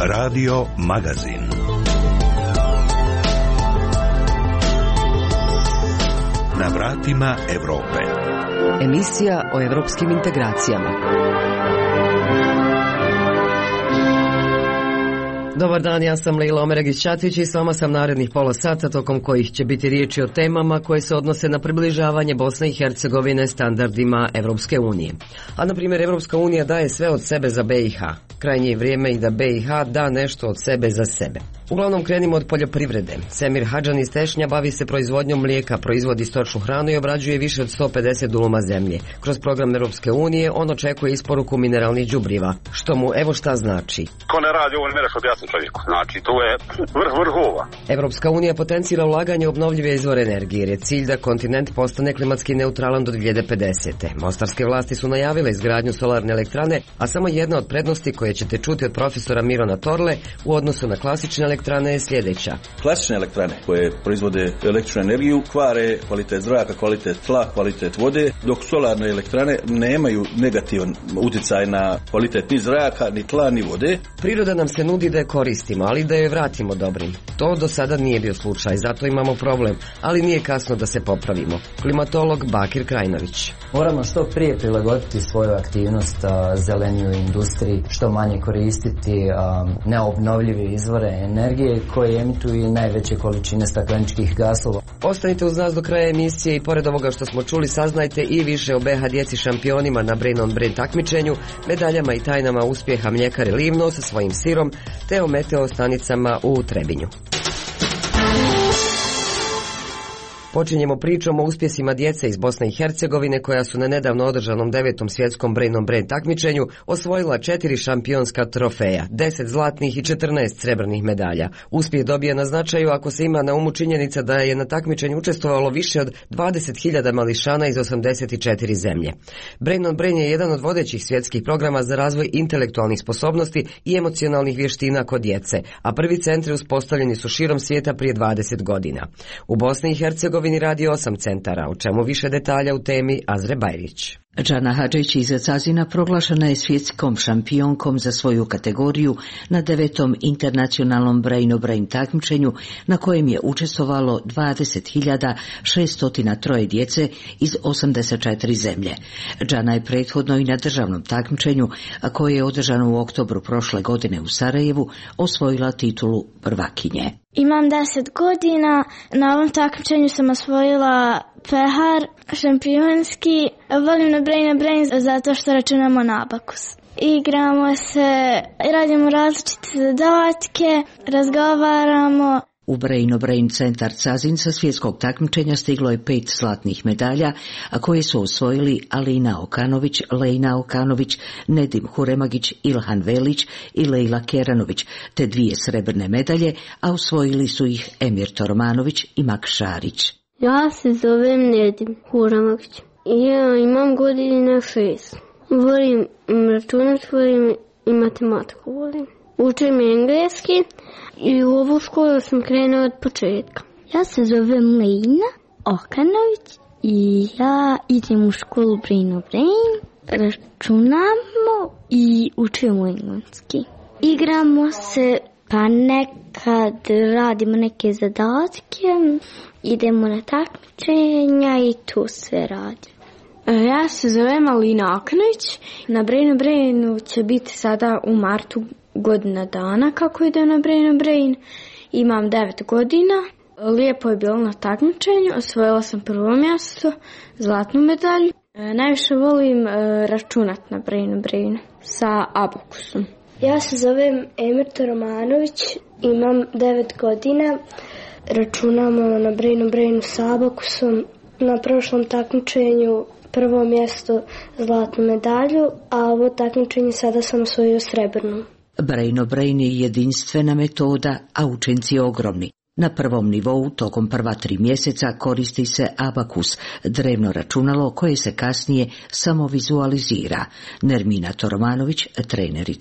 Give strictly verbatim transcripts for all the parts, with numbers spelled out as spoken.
Radio Magazin. Na vratima Evrope. Emisija o evropskim integracijama. Dobar dan, ja sam Leila Omeregić-Ćatić i s vama sam narednih pola sata, tokom kojih će biti riječi o temama koje se odnose na približavanje Bosne i Hercegovine standardima Evropske unije. A na primjer, Evropska unija daje sve od sebe za B i H. Krajnje je vrijeme i da B i H da nešto od sebe za sebe. Uglavnom krenimo od poljoprivrede. Semir Hadžan iz Tešnja bavi se proizvodnjom mlijeka, proizvodi stočnu hranu i obrađuje više od sto pedeset duluma zemlje. Kroz program Europske unije on očekuje isporuku mineralnih đubriva, što mu evo šta znači. Ko ne radi ovo, ne mereš objasni čovjeku. Znači, to je vrh vrhova. Evropska unija potencira ulaganje u obnovljive izvore energije, jer je cilj da kontinent postane klimatski neutralan do dvije hiljade pedesete. Mostarske vlasti su najavile izgradnju solarne elektrane, a samo jedna od prednosti koje ćete čuti od profesora Mirona Torle u odnosu na klasične elektrane je sljedeća. Klasične elektrane koje proizvode električnu energiju kvare kvalitet zraka, kvalitet tla, kvalitet vode, dok solarne elektrane nemaju negativan utjecaj na kvalitet ni zraka, ni tla, ni vode. Priroda nam se nudi da je koristimo, ali da je vratimo dobrim. To do sada nije bio slučaj, zato imamo problem, ali nije kasno da se popravimo. Klimatolog Bakir Krajnović. Moramo što prije prilagoditi svoju aktivnost a, zelenijoj industriji, što manje koristiti a, neobnovljive izvore energije koje emituju najveće količine stakleničkih gasova. Ostanite uz nas do kraja emisije i pored ovoga što smo čuli saznajte i više o B H djeci šampionima na Brain on Brain takmičenju, medaljama i tajnama uspjeha mljekare Livno sa svojim sirom, te o meteo stanicama u Trebinju. Počinjemo pričom o uspjesima djece iz Bosne i Hercegovine koja su na nedavno održanom devetom svjetskom Brain on Brain takmičenju osvojila četiri šampionska trofeja, deset zlatnih i četrnaest srebrnih medalja. Uspjeh dobije na značaju ako se ima na umu činjenica da je na takmičenju učestvovalo više od dvadeset hiljada mališana iz osamdeset četiri zemlje. Brain on Brain je jedan od vodećih svjetskih programa za razvoj intelektualnih sposobnosti i emocionalnih vještina kod djece, a prvi centri uspostavljeni su širom svijeta prije dvadeset godina. U Bosni i Hercegovini radi osam centara, o čemu više detalja u temi Azre Bajrić. Džana Hadžić iz Cazina proglašena je svjetskom šampionkom za svoju kategoriju na devetom internacionalnom Brain on Brain takmičenju na kojem je učestvovalo dvadeset hiljada šesto tri djece iz osamdeset četiri zemlje. Džana je prethodno i na državnom takmičenju, a koje je održano u oktobru prošle godine u Sarajevu, osvojila titulu prvakinje. Imam deset godina, na ovom takmičenju sam osvojila pehar šampionski. Volim na Brain on Brain zato što računamo na abakus. Igramo se, radimo različite zadatke, razgovaramo. U Brain on Brain centar Cazin sa svjetskog takmičenja stiglo je pet zlatnih medalja, a koje su osvojili Alina Okanović, Lejna Okanović, Nedim Huremagić, Ilhan Velić i Lejla Keranović, te dvije srebrne medalje, a osvojili su ih Emir Tormanović i Mak Šarić. Ja se zovem Nedim Huremagić i ja imam godine šest. Volim računati, volim i matematiku volim. Učim engleski i u ovu školu sam krenula od početka. Ja se zovem Lejna Okanović i ja idem u školu Brain on Brain, računamo i učimo engleski. Igramo se, pa nekad radimo neke zadatke, idemo na takmičenja i tu sve radimo. Ja se zovem Alina Okanović, na Brain on Brainu će biti sada u martu godina dana kako ide na Brain on Brain. Imam devet godina. Lijepo je bilo na takmičenju. Osvojila sam prvo mjesto, zlatnu medalju. E, najviše volim e, računat na Brain on Brain sa abakusom. Ja se zovem Emir Tormanović, imam devet godina. Računamo na Brain on Brainu sa abakusom. Na prošlom takmičenju prvo mjesto, zlatnu medalju, a ovo takmičenje sada sam osvojio srebrnu. Brain on Brain je jedinstvena metoda, a učinci ogromni. Na prvom nivou, tokom prva tri mjeseca, koristi se abakus, drevno računalo koje se kasnije samo vizualizira. Nermina Tormanović, trenerica.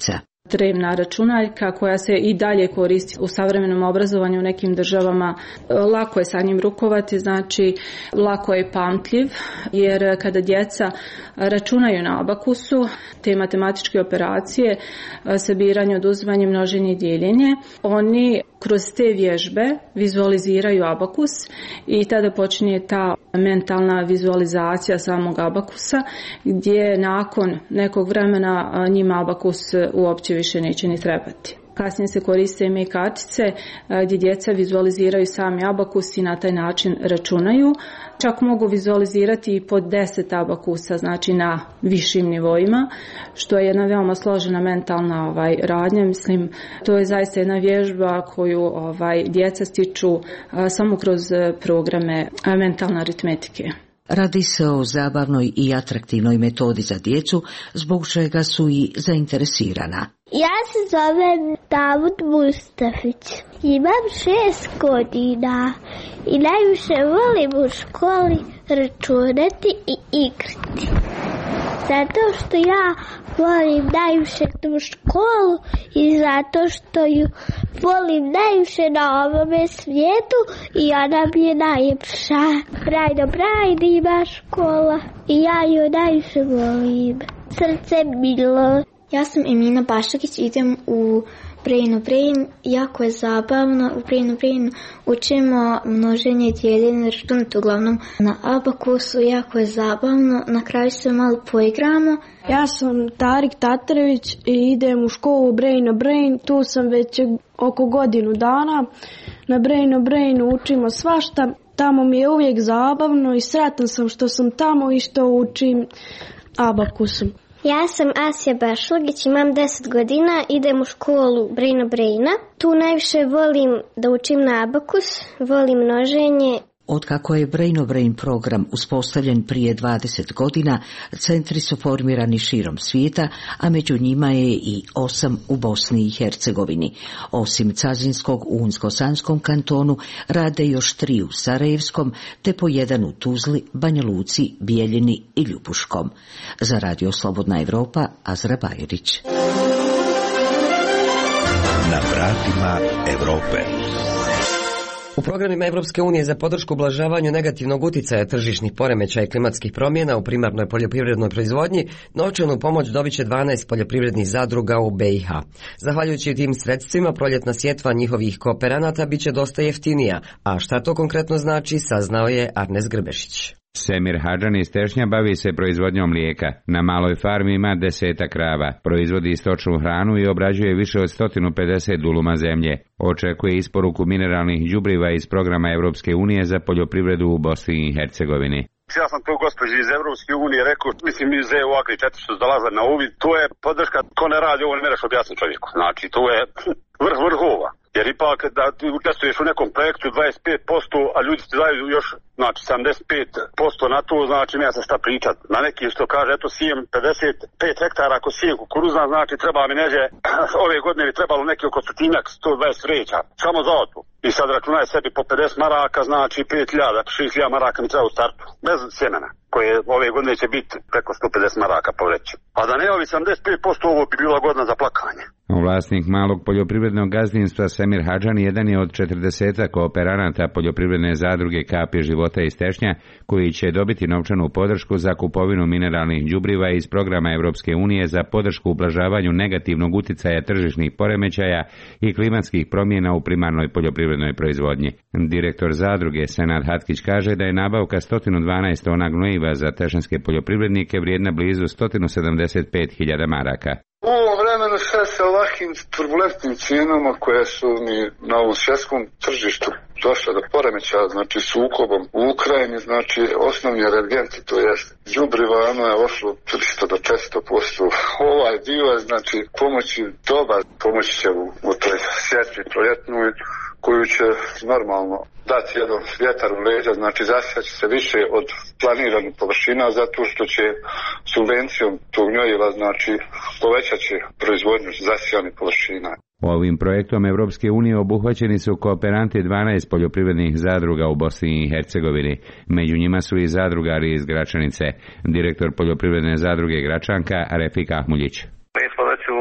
drevna računaljka koja se i dalje koristi u savremenom obrazovanju u nekim državama. Lako je sa njim rukovati, znači lako je pamtljiv, jer kada djeca računaju na abakusu te matematičke operacije, sabiranje, oduzimanje, množenje i dijeljenje, oni kroz te vježbe vizualiziraju abakus i tada počinje ta mentalna vizualizacija samog abakusa, gdje nakon nekog vremena njima abakus uopće više neće ni trebati. Kasnije se koriste ime kartice gdje djeca vizualiziraju sami abakus i na taj način računaju. Čak mogu vizualizirati i po deset abakusa, znači na višim nivoima, što je jedna veoma složena mentalna ovaj, radnja. Mislim, to je zaista jedna vježba koju ovaj, djeca stiču a, samo kroz programe a, mentalne aritmetike. Radi se o zabavnoj i atraktivnoj metodi za djecu, zbog čega su i zainteresirana. Ja se zovem Davud Mustafić. Imam šest godina i najviše volim u školi računati i igrati. Zato što ja volim najviše tu školu i zato što ju volim najviše na ovome svijetu i ona mi je najljepša. Brajno Brajn ima škola i ja ju najviše volim. Srce milo. Ja sam Emina Bašakić, idem u Brain Brain, jako je zabavno. U Brain Brain učimo množenje i dijeljenje, računati uglavnom na abakusu, jako je zabavno. Na kraju se malo poigramo. Ja sam Tarik Tatarević i idem u školu Brain Brain, tu sam već oko godinu dana. Na Brain Brain učimo svašta, tamo mi je uvijek zabavno i sretan sam što sam tamo i što učim abakusom. Ja sam Asija Bašlagić, imam deset godina, idem u školu Brain Braina. Tu najviše volim da učim na abakus, volim množenje. Otkako je Brain Brain program uspostavljen prije dvadeset godina, centri su formirani širom svijeta, a među njima je i osam u Bosni i Hercegovini. Osim Cazinskog u Unsko-Sanskom kantonu rade još tri u Sarajevskom, te po jedan u Tuzli, Banja Luci, Bijeljini i Ljubuškom. Za Radio Slobodna Evropa, Azra Bajerić. Na vratima Evrope. U programima Evropske unije za podršku ublažavanju negativnog uticaja tržišnih poremećaja i klimatskih promjena u primarnoj poljoprivrednoj proizvodnji novčanu pomoć dobit će dvanaest poljoprivrednih zadruga u B i H. Zahvaljujući tim sredstvima, proljetna sjetva njihovih kooperanata bit će dosta jeftinija, a šta to konkretno znači saznao je Arnes Grbešić. Semir Hadžan iz Tešnja bavi se proizvodnjom mlijeka. Na maloj farmi ima deseta krava, proizvodi stočnu hranu i obrađuje više od sto pedeset duluma zemlje. Očekuje isporuku mineralnih đubriva iz programa Evropske unije za poljoprivredu u Bosni i Hercegovini. Ja sam to gospođi iz Evropske unije rekao, mislim iz E U Agri četiri su dolaze na uvid, to je podrška, ko ne radi ovo ne mereš objasniti čovjeku. Znači to je vrh vrhova. Jer ipak da ti učestvuješ u nekom projektu dvadeset pet posto, a ljudi ti daju još znači sedamdeset pet posto na to, znači nema se šta pričat. Na neki što kaže, eto sijem pedeset pet hektara, ako sijem kukuruzna, znači treba mi neđe, ove godine bi trebalo neki oko stotinjak, sto dvadeset vreća, samo za odbu. I sad računaj sebi po pedeset maraka, znači pet hiljada, šest hiljada maraka mi treba u startu, bez sjemena, koje ove godine će biti preko sto pedeset maraka po vreći. A da ne ovi sedamdeset pet posto, ovo bi bila godina za plakanje. Vlasnik malog poljoprivrednog gazdinstva Semir Hadžan jedan je od četrdesetak kooperanata poljoprivredne zadruge Kapi života iz Tešnja, koji će dobiti novčanu podršku za kupovinu mineralnih đubriva iz programa Evropske unije za podršku ublažavanju negativnog uticaja tržišnih poremećaja i klimatskih promjena u primarnoj poljoprivrednoj proizvodnji. Direktor zadruge Senad Hatkić kaže da je nabavka sto dvanaest tona gnojiva za tešanske poljoprivrednike vrijedna blizu sto sedamdeset pet hiljada maraka. U ovom vremenu sve sa ovakvim turbulentnim cijenama koje su mi na ovom svjetskom tržištu došle do poremećaja, znači sukobom u Ukrajini, znači osnovni energenti, to jest đubriva, ono je ošlo tristo do četiristo posto. Ovaj dio je znači pomoći dobar, pomoći će u, u toj sjetvi proljetnoj, koju će normalno dati jedan vjetar u leđa, znači zasijat će se više od planiranih površina zato što će subvencijom tog gnojiva znači povećat će proizvodnju zasijanih površina. Ovim projektom Evropske unije obuhvaćeni su kooperanti dvanaest poljoprivrednih zadruga u Bosni i Hercegovini. Među njima su i zadrugari iz Gračanice. Direktor poljoprivredne zadruge Gračanka Refik Ahmuljić. Mi smo već u prošloj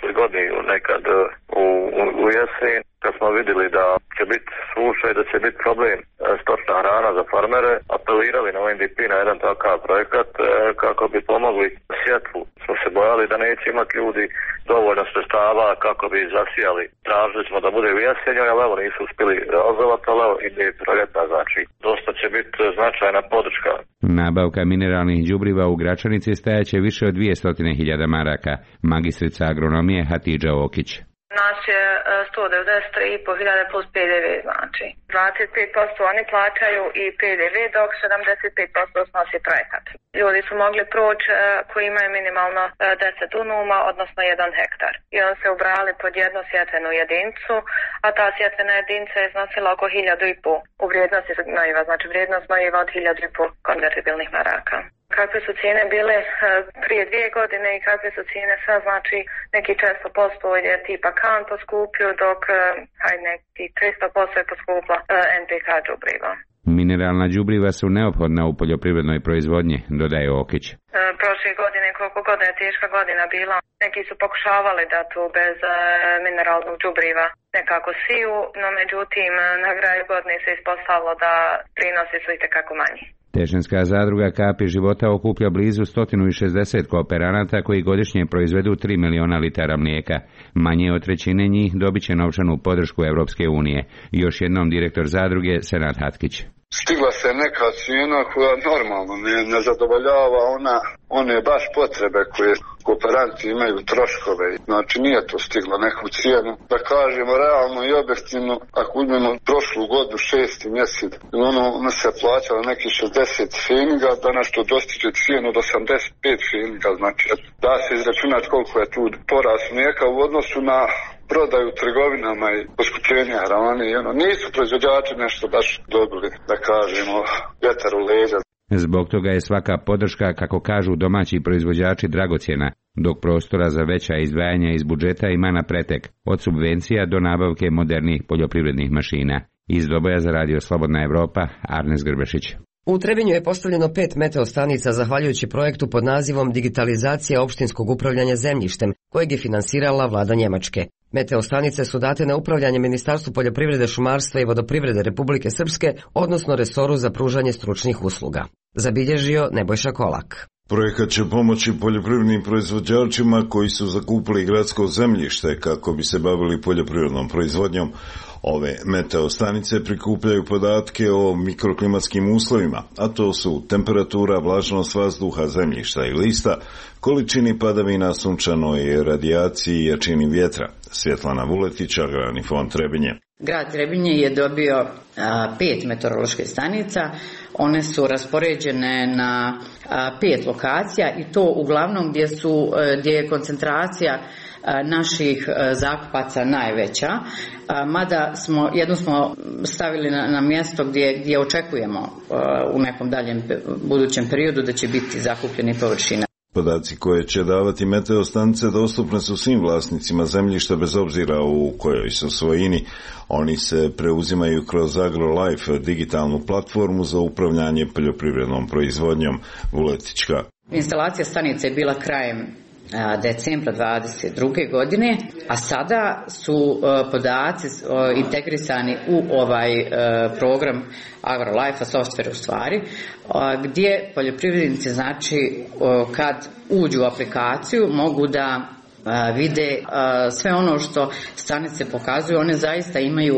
prošle godine nekad u, u, u jesen, kad smo vidjeli da će biti suša i da će biti problem stočna hrana za farmere, apelirali na U N D P na jedan takav projekat kako bi pomogli sjetvu. Smo se bojali da neće imati ljudi dovoljno sredstava kako bi zasijali. Tražili smo da bude u jesenju, ali evo nisu uspjeli realizovati, ali evo ide projekta, znači dosta će biti značajna podrška. Nabavka mineralnih đubriva u Gračanici stajaće više od dvjesto hiljada maraka. Magistrica agronomije Hatidža Okić. Nas je sto devedeset tri i pol hiljade plus P D V, znači dvadeset pet posto oni plaćaju i P D V, dok sedamdeset pet posto snosi projekat. Ljudi su mogli proći koji imaju minimalno deset dunuma, odnosno jedan hektar. I on se ubrali pod jednu sjetvenu jedincu, a ta sjetvena jedinca je iznosila oko hiljadu i pol u vrijednosti gnojiva, znači vrijednost gnojiva od hiljadu i pol konvertibilnih maraka. Kakve su cijene bile prije dvije godine i kakve su cijene sad, znači neki često posto je tipa kan poskupio, dok hajde neki tristo posto je poskupla N P K đubriva. Mineralna đubriva su neophodna u poljoprivrednoj proizvodnji, dodaje Okić. Prošle godine, koliko god je teška godina bila, neki su pokušavali da tu bez mineralnog đubriva nekako siju, no međutim na kraju godine se ispostavilo da prinosi su itekako manji. Tešnjanska zadruga Kapi života okuplja blizu sto šezdeset kooperanata koji godišnje proizvedu tri miliona litara mlijeka. Manje od trećine njih dobit će novčanu podršku Europske unije. Još jednom direktor zadruge Senad Hatkić. Stigla se neka cijena koja normalno ne, ne zadovoljava ona, one baš potrebe koje kooperanti imaju, troškove. Znači nije to stiglo neku cijenu. Da kažemo realno i objektivno, ako uzmemo prošlu godinu šesti mjesec, ono, ono se plaćalo neki šezdeset feninga, danas to dostiže cijenu od osamdeset pet feninga. Znači da se izračunati koliko je tu porast mlijeka u odnosu na prodaju u trgovinama i poskupljenja hrane. Ono, nisu proizvođači nešto baš dobili, da kažemo, vjetar u leđa. Zbog toga je svaka podrška, kako kažu domaći proizvođači, dragocjena, dok prostora za veća izdvajanja iz budžeta ima na pretek, od subvencija do nabavke modernih poljoprivrednih mašina. Iz Doboja za Radio Slobodna Evropa, Arnes Grbešić. U Trebinju je postavljeno pet meteostanica zahvaljujući projektu pod nazivom Digitalizacija opštinskog upravljanja zemljištem, kojeg je finansirala vlada Njemačke. Meteostanice su date na upravljanje Ministarstvu poljoprivrede, šumarstva i vodoprivrede Republike Srpske, odnosno resoru za pružanje stručnih usluga. Zabilježio Nebojša Kolak. Projekat će pomoći poljoprivrednim proizvođačima koji su zakupili gradsko zemljište kako bi se bavili poljoprivrednom proizvodnjom. Ove meteostanice prikupljaju podatke o mikroklimatskim uslovima, a to su temperatura, vlažnost vazduha, zemljišta i lista, količini padavina, sunčanoj radijaciji i jačini vjetra. Svjetlana Vuletić, Agrarni fond Trebinje. Grad Trebinje je dobio a, pet meteoroloških stanica. One su raspoređene na a, pet lokacija i to uglavnom gdje, su, a, gdje je koncentracija a, naših a, zakupaca najveća. A, mada smo, jednu smo stavili na, na mjesto gdje, gdje očekujemo a, u nekom daljem budućem periodu da će biti zakupljeni površina. Podaci koje će davati meteostanice dostupne su svim vlasnicima zemljišta bez obzira u kojoj su svojini. Oni se preuzimaju kroz AgroLife, digitalnu platformu za upravljanje poljoprivrednom proizvodnjom. Vuletička. Instalacija stanice je bila krajem decembra dvadeset druge godine, a sada su podaci integrisani u ovaj program AgroLife, software u stvari, gdje poljoprivrednici, znači, kad uđu u aplikaciju mogu da vide sve ono što stanice pokazuju. One zaista imaju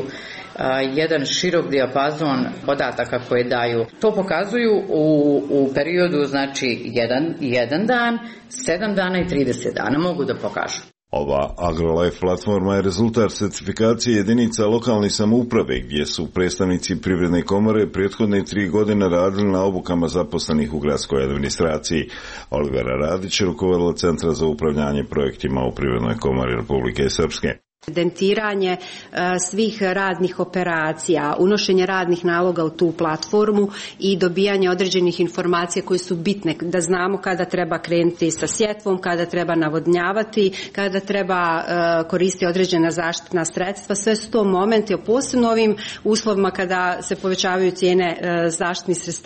jedan širok dijapazon podataka koje daju. To pokazuju u, u periodu, znači, jedan, jedan dan, sedam dana i trideset dana mogu da pokažu. Ova AgroLife platforma je rezultat certifikacije jedinica lokalne samouprave, gdje su predstavnici Privredne komore prethodne tri godine radili na obukama zaposlenih u gradskoj administraciji. Olivera Radić, rukovodila Centra za upravljanje projektima u Privrednoj komori Republike Srpske. Evidentiranje svih radnih operacija, unošenje radnih naloga u tu platformu i dobijanje određenih informacija koje su bitne, da znamo kada treba krenuti sa sjetvom, kada treba navodnjavati, kada treba koristiti određena zaštitna sredstva. Sve su to momenti, posebno ovim uslovima kada se povećavaju cijene zaštitnih sredstava.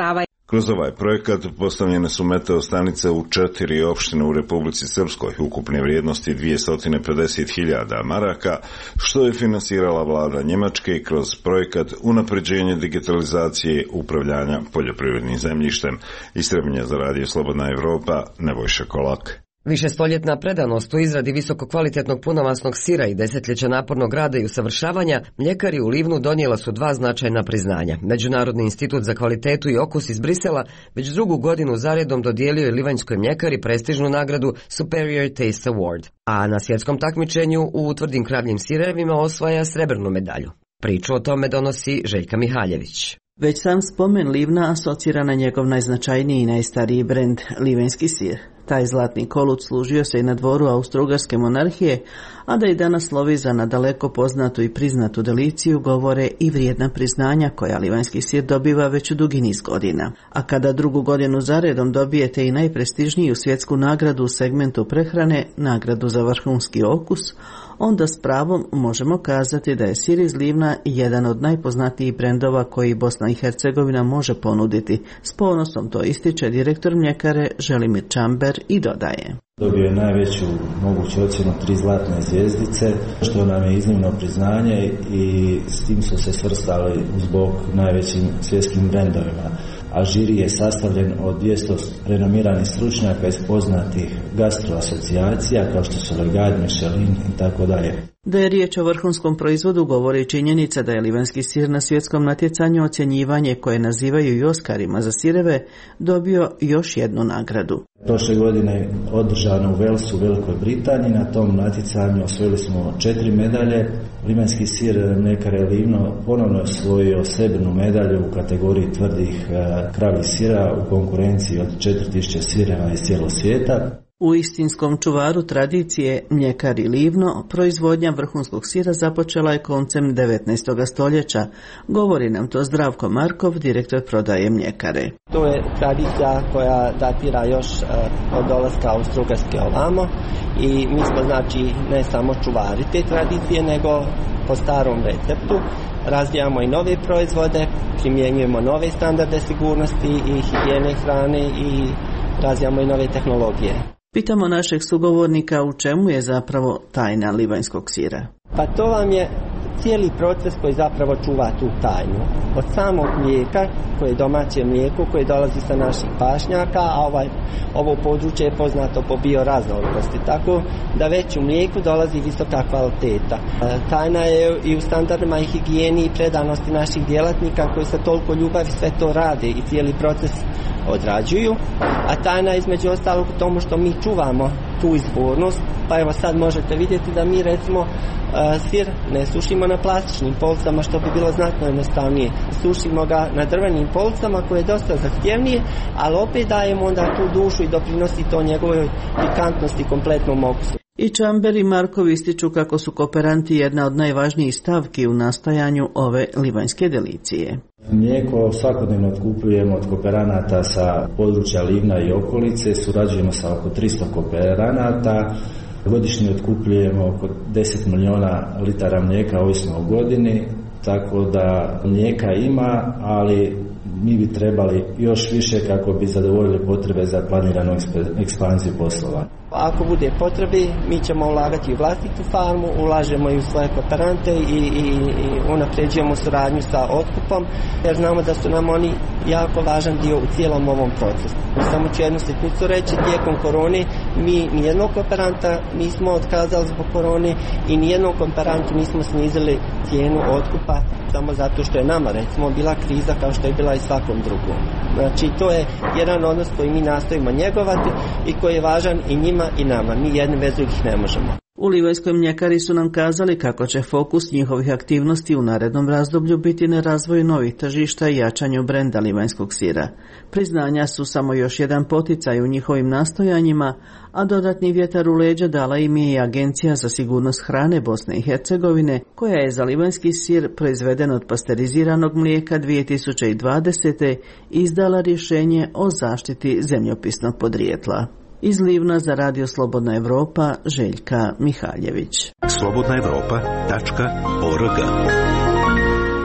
Kroz ovaj projekat postavljene su meteo stanice u četiri opštine u Republici Srpskoj, ukupne vrijednosti dvjesto pedeset hiljada maraka, što je finansirala vlada Njemačke kroz projekat unapređenje digitalizacije upravljanja poljoprivrednim zemljištem. Istrebnja za radio Slobodna Evropa, Nebojša Kolak. Višestoljetna predanost u izradi visokokvalitetnog punomasnog sira i desetljeća napornog rada i usavršavanja, mljekari u Livnu donijela su dva značajna priznanja. Međunarodni institut za kvalitetu i okus iz Brisela već drugu godinu zaredom dodijelio je livanjskoj mljekari prestižnu nagradu Superior Taste Award, a na svjetskom takmičenju u utvrdim kravljim sirevima osvaja srebrnu medalju. Priču o tome donosi Željka Mihaljević. Već sam spomen Livna asocira na njegov najznačajniji i najstariji brend, livanjski sir. Taj zlatni kolut služio se i na dvoru Austro-Ugarske monarhije, a da i danas slovi za nadaleko poznatu i priznatu deliciju govore i vrijedna priznanja koja livanjski sir dobiva već u dugi niz godina. A kada drugu godinu zaredom dobijete i najprestižniju svjetsku nagradu u segmentu prehrane, nagradu za vrhunski okus, onda s pravom možemo kazati da je sir iz Livna jedan od najpoznatijih brendova koji Bosna i Hercegovina može ponuditi. S ponosom to ističe direktor mljekare Želimir Čamber i dodaje. Dobio je najveću moguću ocjenu tri zlatne zvjezdice, što nam je iznimno priznanje i s tim su se svrstali zbog najvećim svjetskim brendovima. A žiri je sastavljen od dvjesto renomiranih stručnjaka iz poznatih gastroasocijacija kao što su Le Gard, Michelin i tako dalje. Da je riječ o vrhunskom proizvodu govori činjenica da je livanjski sir na svjetskom natjecanju ocjenjivanje koje nazivaju i Oskarima za sireve dobio još jednu nagradu. Prošle godine održano u Walesu u Velikoj Britaniji, na tom natjecanju osvojili smo četiri medalje. Livanjski sir mljekare Livno ponovno je osvojio srebrnu medalju u kategoriji tvrdih kravljih sira u konkurenciji od četiri tisuće sireva iz cijelog svijeta. U istinskom čuvaru tradicije mljekari Livno proizvodnja vrhunskog sira započela je koncem devetnaestog stoljeća. Govori nam to Zdravko Markov, direktor prodaje mljekare. To je tradicija koja datira još od dolaska Austro-Ugarske ovamo i mi smo znači ne samo čuvari te tradicije, nego po starom receptu razvijamo i nove proizvode, primjenjujemo nove standarde sigurnosti i higijene hrane i razvijamo i nove tehnologije. Pitamo našeg sugovornika u čemu je zapravo tajna livanjskog sira. Pa to vam je cijeli proces koji zapravo čuva tu tajnu. Od samog mlijeka, koje je domaće mlijeko, koje dolazi sa naših pašnjaka, a ovaj, ovo područje je poznato po bioraznolikosti, tako da već u mlijeku dolazi visoka kvaliteta. Tajna je i u standardima i higijeni i predanosti naših djelatnika koji sa toliko ljubavi sve to rade i cijeli proces odrađuju, a tajna između ostalog u tomu što mi čuvamo tu izvornost, pa evo sad možete vidjeti da mi recimo sir ne sušimo na plastičnim policama, što bi bilo znatno jednostavnije. Sušimo ga na drvenim policama koje je dosta zahtjevnije, ali opet dajemo onda tu dušu i doprinosi to njegovoj pikantnosti kompletnom okusu. I Čamber i Markov ističu kako su kooperanti jedna od najvažnijih stavki u nastajanju ove livanjske delicije. Mlijeko svakodnevno otkupljujemo od kooperanata sa područja Livna i okolice, surađujemo sa oko tristo kooperanata, godišnje otkupljujemo oko deset milijuna litara mlijeka ovisno o godini, tako da mlijeka ima, ali mi bi trebali još više kako bi zadovoljili potrebe za planiranu ekspanziju poslova. Ako bude potrebe, mi ćemo ulagati u vlastitu farmu, ulažemo i u svoje kooperante i, i, i unapređujemo suradnju sa otkupom, jer znamo da su nam oni jako važan dio u cijelom ovom procesu. Samo ću jednu sitnicu reći, tijekom korone mi nijednog kooperanta nismo otkazali zbog korone i nijednom kooperantu nismo snizili cijenu otkupa samo zato što je nama recimo bila kriza kao što je bila i svakom drugom. Znači to je jedan odnos koji mi nastojimo njegovati i koji je važan i njima i nama. Mi jedni bez drugih ne možemo. U Livanjskoj mljekari su nam kazali kako će fokus njihovih aktivnosti u narednom razdoblju biti na razvoju novih tržišta i jačanju brenda livanjskog sira. Priznanja su samo još jedan poticaj u njihovim nastojanjima, a dodatni vjetar u leđa dala im je i Agencija za sigurnost hrane Bosne i Hercegovine, koja je za livanjski sir proizveden od pasteriziranog mlijeka dvije tisuće dvadesete izdala rješenje o zaštiti zemljopisnog podrijetla. Iz Livna za Radio Slobodna Evropa, Željka Mihaljević. slobodna evropa tačka org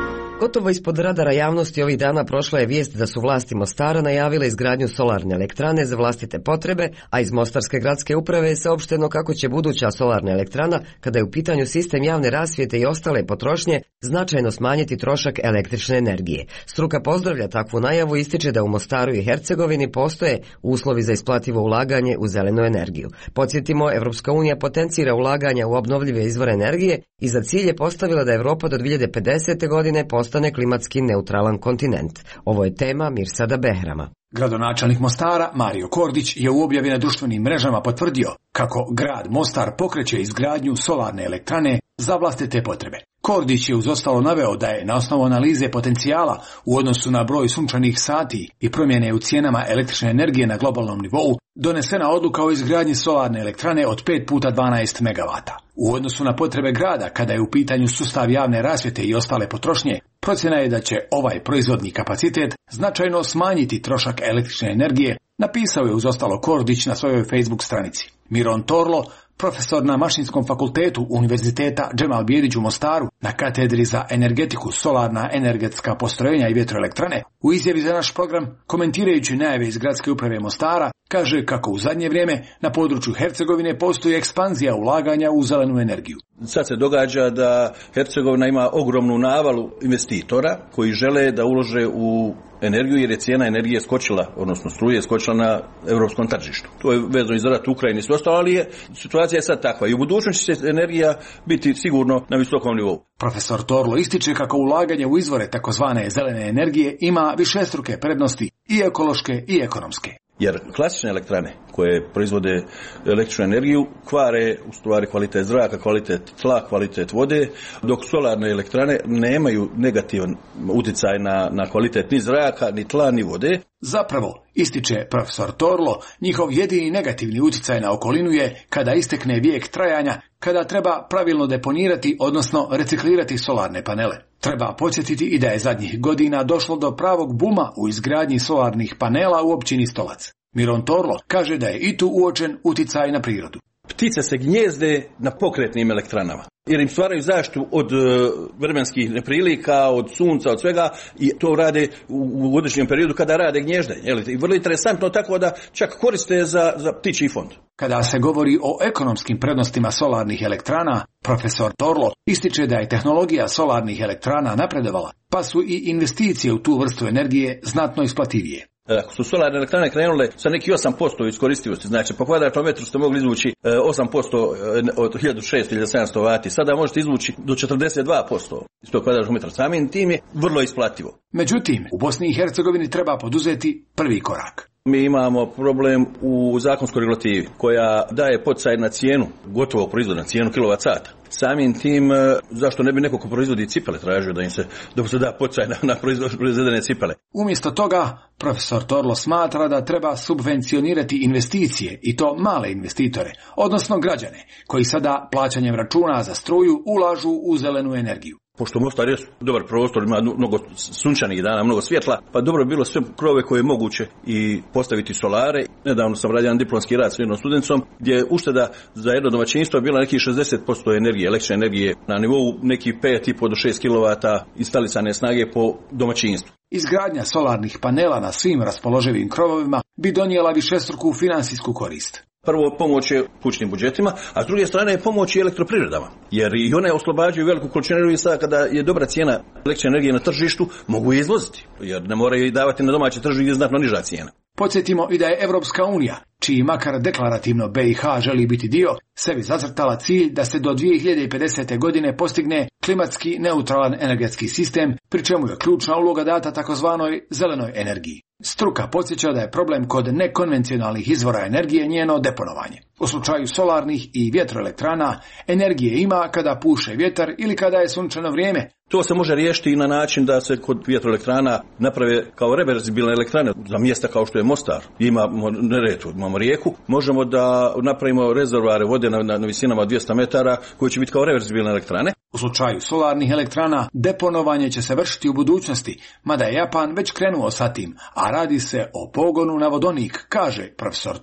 Gotovo ispod radara javnosti ovih dana prošla je vijest da su vlasti Mostara najavile izgradnju solarne elektrane za vlastite potrebe, a iz Mostarske gradske uprave je saopšteno kako će buduća solarna elektrana, kada je u pitanju sistem javne rasvjete i ostale potrošnje, značajno smanjiti trošak električne energije. Struka pozdravlja takvu najavu i ističe da u Mostaru i Hercegovini postoje uslovi za isplativo ulaganje u zelenu energiju. Podsjetimo, Evropska unija potencira ulaganja u obnovljive izvore energije i za cilj je postavila da Evropa do dvije hiljade pedesete. godine postane klimatski neutralan kontinent. Ovo je tema Mirsada Behrama. Gradonačelnik Mostara, Mario Kordić, je u objavi na društvenim mrežama potvrdio kako grad Mostar pokreće izgradnju solarne elektrane za vlastite potrebe. Kordić je uz ostalo naveo da je na osnovu analize potencijala u odnosu na broj sunčanih sati i promjene u cijenama električne energije na globalnom nivou donesena odluka o izgradnji solarne elektrane od pet puta dvanaest megavata. U odnosu na potrebe grada, kada je u pitanju sustav javne rasvjete i ostale potrošnje, procjena je da će ovaj proizvodni kapacitet značajno smanjiti trošak električne energije, napisao je uz ostalo Kordić na svojoj Facebook stranici. Miron Torlo, profesor na Mašinskom fakultetu Univerziteta Džemal Bijedić u Mostaru na katedri za energetiku, solarna energetska postrojenja i vjetroelektrane, u izjavi za naš program, komentirajući najave iz gradske uprave Mostara, kaže kako u zadnje vrijeme na području Hercegovine postoji ekspanzija ulaganja u zelenu energiju. Sad se događa da Hercegovina ima ogromnu navalu investitora koji žele da ulože u energiju jer je cijena energije skočila, odnosno struje skočila na europskom tržištu. To je vezano i za rat u Ukrajini i sve ostalo, ali je, situacija je sad takva i u budućnosti će energija biti sigurno na visokom nivou. Profesor Torlo ističe kako ulaganje u izvore takozvane zelene energije ima višestruke prednosti i ekološke i ekonomske. Jer klasične elektrane koje proizvode električnu energiju kvare u stvari kvalitet zraka, kvalitet tla, kvalitet vode, dok solarne elektrane nemaju negativan utjecaj na, na kvalitet ni zraka, ni tla, ni vode. Zapravo, ističe profesor Torlo, njihov jedini negativni utjecaj na okolinu je kada istekne vijek trajanja, kada treba pravilno deponirati, odnosno reciklirati solarne panele. Treba podsjetiti i da je zadnjih godina došlo do pravog buma u izgradnji solarnih panela u općini Stolac. Miron Torlo kaže da je i tu uočen utjecaj na prirodu. Ptice se gnjezde na pokretnim elektranama, jer im stvaraju zaštitu od uh, vremenskih neprilika, od sunca, od svega, i to rade u, u godišnjem periodu kada rade gnježde. I vrlo interesantno, tako da čak koriste za, za ptičji fond. Kada se govori o ekonomskim prednostima solarnih elektrana, profesor Torlo ističe da je tehnologija solarnih elektrana napredovala, pa su i investicije u tu vrstu energije znatno isplativije. Ako su solarne elektrane krenule sa neki osam posto iskoristivosti, znači po kvadratnom metru ste mogli izvući osam posto od hiljadu šesto do hiljadu sedamsto vati, sada možete izvući do četrdeset dva posto iz tog kvadratnog metra. Samim tim je vrlo isplativo. Međutim, u Bosni i Hercegovini treba poduzeti prvi korak. Mi imamo problem u zakonskoj regulativi koja daje poticaj na cijenu gotovog proizvoda, na cijenu kilovat sata. Samim tim, zašto ne bi neko ko proizvodi cipele tražio da im se, da se da poticaj na, na proizvedene cipele? Umjesto toga, profesor Torlo smatra da treba subvencionirati investicije, i to male investitore, odnosno građane, koji sada plaćanjem računa za struju ulažu u zelenu energiju. Pošto Mostar je dobar prostor, ima mnogo sunčanih dana, mnogo svjetla, pa dobro bi bilo sve krove koje je moguće i postaviti solare. Nedavno sam radio jedan diplomski rad s jednom studentom gdje je ušteda za jedno domaćinstvo bila nekih šezdeset posto energije, električne energije na nivou nekih pet i po do šest kilovata instalisane snage po domaćinstvu. Izgradnja solarnih panela na svim raspoloživim krovovima bi donijela višestruku finansijsku korist. Prvo, pomoć je kućnim budžetima, a s druge strane je pomoć i elektroprivredama, jer i one oslobađaju veliku količinu energije. Sada kada je dobra cijena električne energije na tržištu, mogu je izvoziti, jer ne moraju davati na domaće tržište gdje je znatno niža cijena. Podsjetimo i da je Evropska unija, čiji makar deklarativno B i H želi biti dio, sebi zacrtala cilj da se do dvije hiljade pedesete. godine postigne klimatski neutralan energetski sistem, pri čemu je ključna uloga data takozvanoj zelenoj energiji. Struka podsjeća da je problem kod nekonvencionalnih izvora energije njeno deponovanje. U slučaju solarnih i vjetroelektrana, energije ima kada puše vjetar ili kada je sunčano vrijeme. To se može riješiti i na način da se kod vjetroelektrana naprave kao reverzibilne elektrane za mjesta kao što je Mostar. Imamo Neretvu, imamo rijeku, možemo da napravimo rezervoare vode na, na, na visinama od dvjesto metara koji će biti kao reverzibilne elektrane. U slučaju solarnih elektrana deponovanje će se vršiti u budućnosti, mada je Japan već krenuo sa tim, a radi se o pogonu na vodonik, kaže profesor Torlo.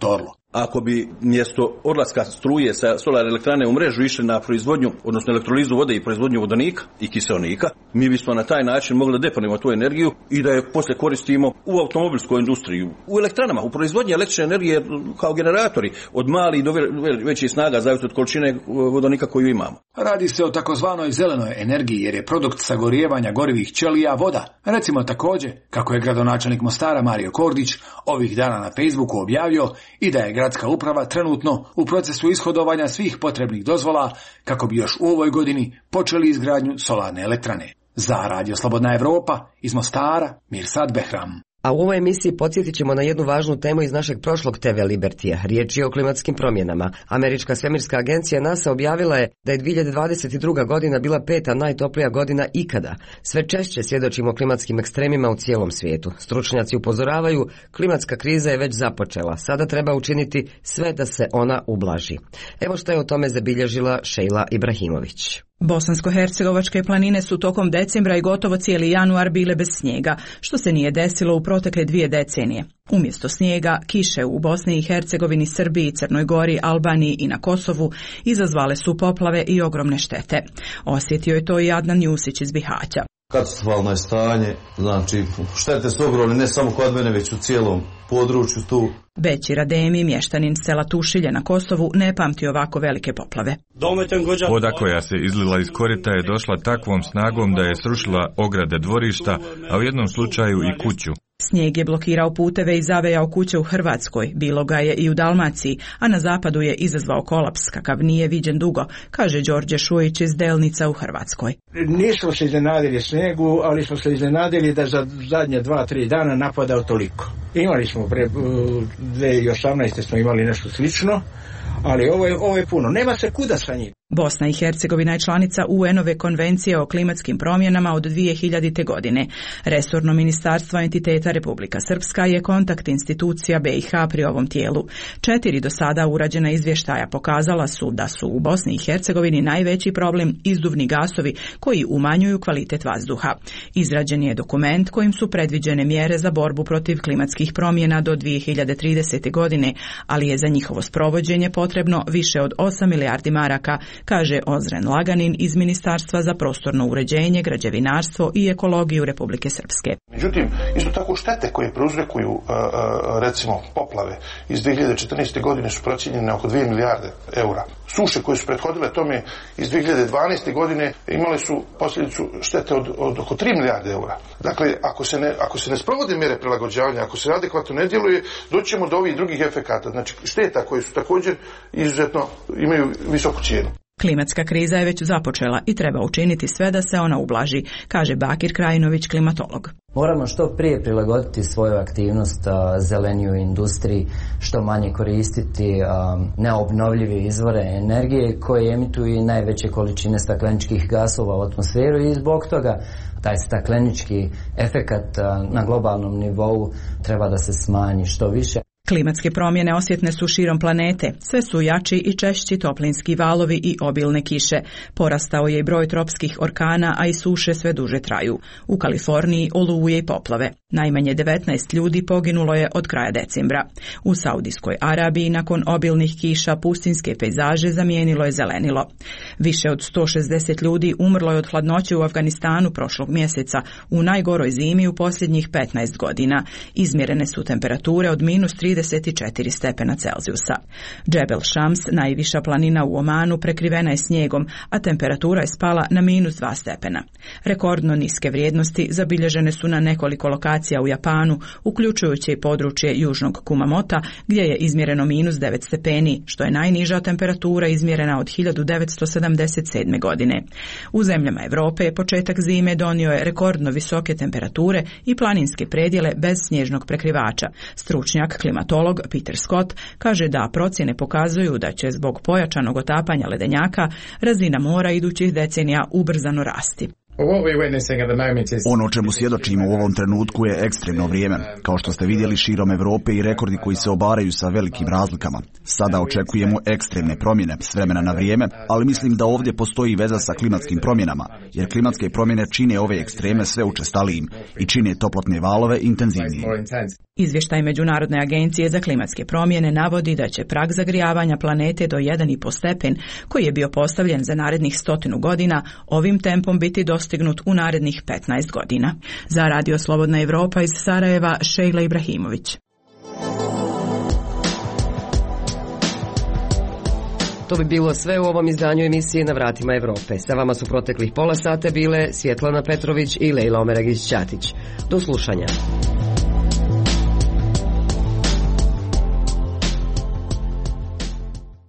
Ako bi mjesto odlaska struje sa solarne elektrane u mrežu išli na proizvodnju, odnosno elektrolizu vode i proizvodnju vodonika i kiseonika, mi bismo na taj način mogli da deponimo tu energiju i da je poslije koristimo u automobilskoj industriji, u elektranama, u proizvodnji električne energije kao generatori, od malih do većih snaga, zavisno od količine vodonika koju imamo. Radi se o takozvanoj zelenoj energiji jer je produkt sagorijevanja gorivih ćelija voda. Recimo također, kako je gradonačelnik Mostara Mario Kordić ovih dana na Facebooku objavio i da je gradska uprava trenutno u procesu ishodovanja svih potrebnih dozvola kako bi još u ovoj godini počeli izgradnju solarne elektrane. Za Radio Slobodna Evropa iz Mostara, Mirsad Behram. A u ovoj emisiji podsjetit ćemo na jednu važnu temu iz našeg prošlog te ve Libertija. Riječ je o klimatskim promjenama. Američka svemirska agencija NASA objavila je da je dvije hiljade dvadeset druga. godina bila peta najtoplija godina ikada. Sve češće svjedočimo klimatskim ekstremima u cijelom svijetu. Stručnjaci upozoravaju, klimatska kriza je već započela. Sada treba učiniti sve da se ona ublaži. Evo što je o tome zabilježila Šejla Ibrahimović. Bosansko-hercegovačke planine su tokom decembra i gotovo cijeli januar bile bez snijega, što se nije desilo u protekle dvije decenije. Umjesto snijega, kiše u Bosni i Hercegovini, Srbiji, Crnoj Gori, Albaniji i na Kosovu izazvale su poplave i ogromne štete. Osjetio je to i Adnan Jusić iz Bihaća. Katastrofalno je stanje, znači štete su ogromne ne samo kod mene već u cijelom području tu. Bećir Ademi, mještanin sela Tušilje na Kosovu, ne pamti ovako velike poplave. Voda koja se izlila iz korita je došla takvom snagom da je srušila ograde dvorišta, a u jednom slučaju i kuću. Snijeg je blokirao puteve i zavejao kuće u Hrvatskoj, bilo ga je i u Dalmaciji, a na zapadu je izazvao kolaps kakav nije viđen dugo, kaže Đorđe Šujić iz Delnica u Hrvatskoj. Nismo se iznenadili snijegu, ali smo se iznenadili da za zadnje dva, tri dana napadao toliko. Imali smo pre dvije hiljade osamnaeste smo imali nešto slično, ali ovo je, ovo je puno. Nema se kuda sa njim. Bosna i Hercegovina je članica U N-ove konvencije o klimatskim promjenama od dvije hiljadite. godine. Resorno ministarstvo entiteta Republika Srpska je kontakt institucija B i H pri ovom tijelu. Četiri do sada urađena izvještaja pokazala su da su u Bosni i Hercegovini najveći problem izduvni gasovi koji umanjuju kvalitet vazduha. Izrađen je dokument kojim su predviđene mjere za borbu protiv klimatskih promjena do dvije hiljade tridesete. godine, ali je za njihovo sprovođenje potrebno više od osam milijardi maraka, kaže Ozren Laganin iz Ministarstva za prostorno uređenje, građevinarstvo i ekologiju Republike Srpske. Međutim, isto tako štete koje prouzrokuju recimo poplave iz dvije hiljade četrnaeste. godine su procijenjene oko dvije milijarde eura. Suše koje su prethodile tome iz dvije hiljade dvanaeste. godine imale su posljedicu štete od, od oko tri milijarde eura. Dakle, ako se, ne, ako se ne sprovode mjere prilagođavanja, ako se adekvatno ne djeluje, doćemo do ovih drugih efekata, znači šteta koje su također izuzetno imaju visoku cijenu. Klimatska kriza je već započela i treba učiniti sve da se ona ublaži, kaže Bakir Krajinović, klimatolog. Moramo što prije prilagoditi svoju aktivnost a, zeleniju industriji, što manje koristiti a, neobnovljive izvore energije koje emituju najveće količine stakleničkih gasova u atmosferu i zbog toga taj staklenički efekat a, na globalnom nivou treba da se smanji što više. Klimatske promjene osjetne su širom planete, sve su jači i češći toplinski valovi i obilne kiše. Porastao je i broj tropskih orkana, a i suše sve duže traju. U Kaliforniji oluje i poplave. Najmanje devetnaest ljudi poginulo je od kraja decembra. U Saudijskoj Arabiji nakon obilnih kiša pustinske pejzaže zamijenilo je zelenilo. Više od sto šezdeset ljudi umrlo je od hladnoće u Afganistanu prošlog mjeseca, u najgoroj zimi u posljednjih petnaest godina. Izmjerene su temperature od minus trideset četiri stepena Celzijusa. Džebel Šams, najviša planina u Omanu, prekrivena je snijegom, a temperatura je spala na minus dva stepena. Rekordno niske vrijednosti zabilježene su na nekoliko lokacija u Japanu, uključujući područje južnog Kumamota, gdje je izmjereno minus devet stepeni, što je najniža temperatura izmjerena od hiljadu devetsto sedamdeset sedme. godine. U zemljama Europe je početak zime donio je rekordno visoke temperature i planinske predjele bez snježnog prekrivača. Stručnjak klimatolog Peter Scott kaže da procjene pokazuju da će zbog pojačanog otapanja ledenjaka razina mora idućih decenija ubrzano rasti. Ono čemu svjedočimo u ovom trenutku je ekstremno vrijeme, kao što ste vidjeli širom Europe i rekordi koji se obaraju sa velikim razlikama. Sada očekujemo ekstremne promjene s vremena na vrijeme, ali mislim da ovdje postoji veza sa klimatskim promjenama, jer klimatske promjene čine ove ekstreme sve učestalijim i čine toplotne valove intenzivnijim. Izvještaj Međunarodne agencije za klimatske promjene navodi da će prag zagrijavanja planete do jedan i po stepen, koji je bio postavljen za narednih stotinu godina, ovim tempom biti dostignut u narednih petnaest godina. Za Radio Slobodna Evropa iz Sarajeva, Šejla Ibrahimović. To bi bilo sve u ovom izdanju emisije Na vratima Evrope. Sa vama su proteklih pola sata bile Svjetlana Petrović i Lejla Omeragić-Ćatić. Do slušanja.